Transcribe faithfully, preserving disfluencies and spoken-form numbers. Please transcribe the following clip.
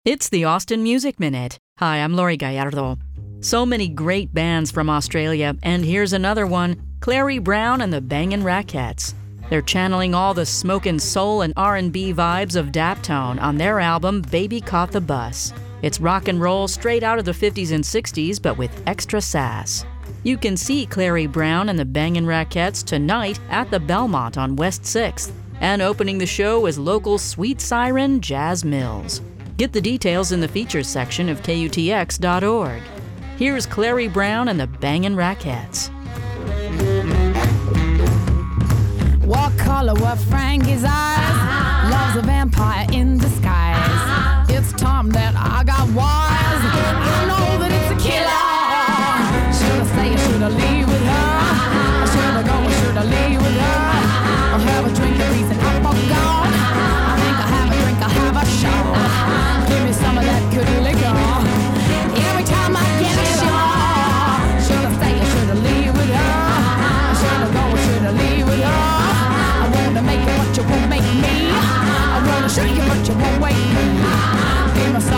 It's the Austin Music Minute. Hi, I'm Lori Gallardo. So many great bands from Australia, and here's another one, Clary Brown and the Bangin' Rakettes. They're channeling all the smokin' soul and R and B vibes of Daptone on their album Baby Caught the Bus. It's rock and roll straight out of the fifties and sixties, but with extra sass. You can see Clary Brown and the Bangin' Rakettes tonight at the Belmont on West sixth. And opening the show is local sweet siren Jazz Mills. Get the details in the features section of K U T X dot org. Here's Clary Brown and the Bangin' Rakettes. What color were Frankie's eyes? Love's a vampire in disguise. It's Tom that I got wise. I know that it's a killer. Should I stay or should I leave with her? Or should I go or should I leave with her? I'll have a drink at least and I'm gone. I think I'll have a drink, I'll have a shot. Give me some of that good liquor. Every time I get a shot. Should I stay or should I leave with her? Or should I go or should I leave with her? I wanna make it but you won't make me. I wanna show you but you won't wait me. Give me some